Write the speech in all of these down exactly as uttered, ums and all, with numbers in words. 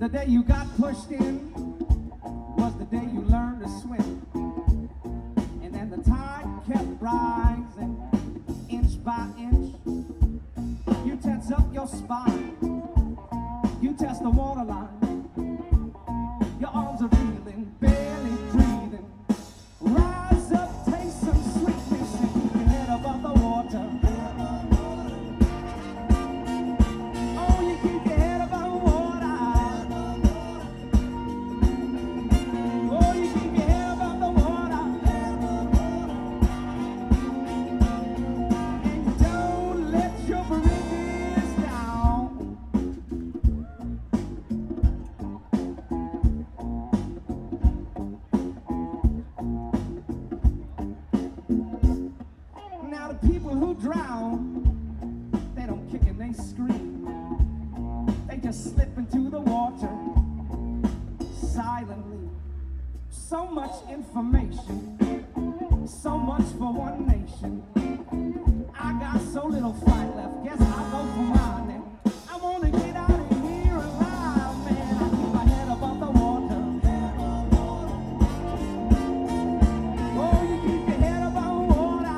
The day you got pushed in was the day you learned to swim. And then the tide kept rising, inch by inch. You tense up your spine, you test the waterline. Your arms are reeling, barely breathing. Rise up, taste some sweetness, and keep your head above the water. Oh, you keep your head above the water. Oh, you keep your head above the water. And don't let your bridges down. Now the people who drown, they don't kick and they scream. They just slip into the water silently. So much information, so much for one nation. I got so little fight left, guess I'll go for mine then. I wanna get out of here alive, man. I keep my head above the water. Oh, you keep your head above water.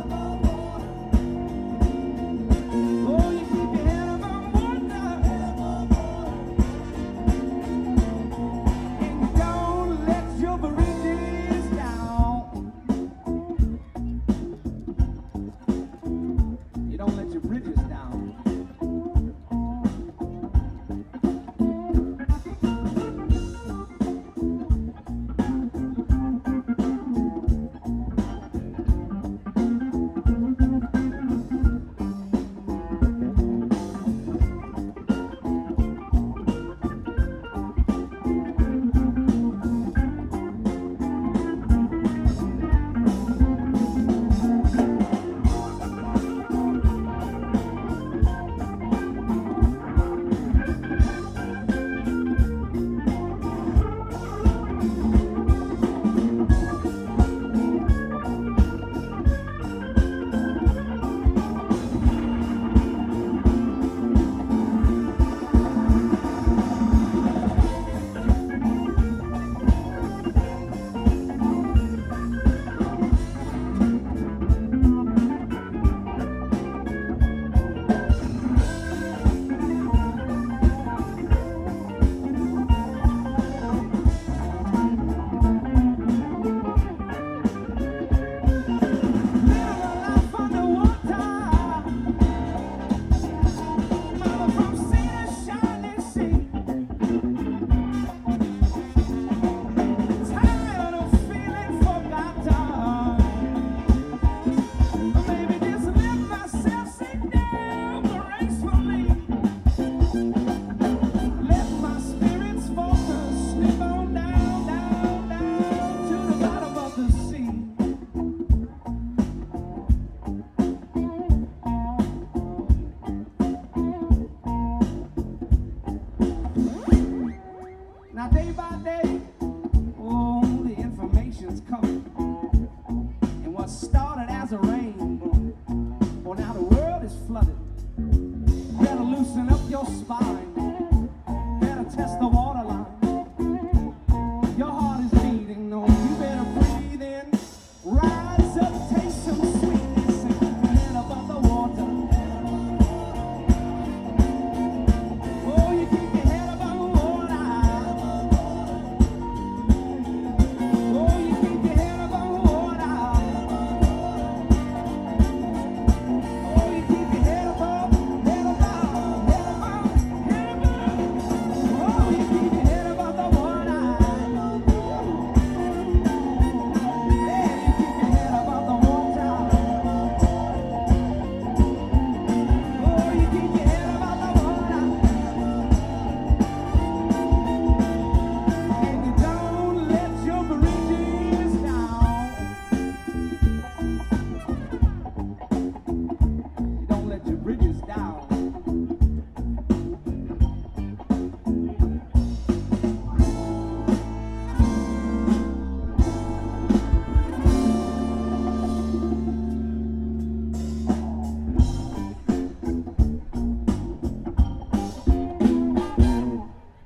Oh, you keep your head above water. And don't let your bridges down. You don't let your bridges down. Now day by day, oh, the information's coming. And what started as a rainbow, well now the world is flooded. You better loosen up your spine.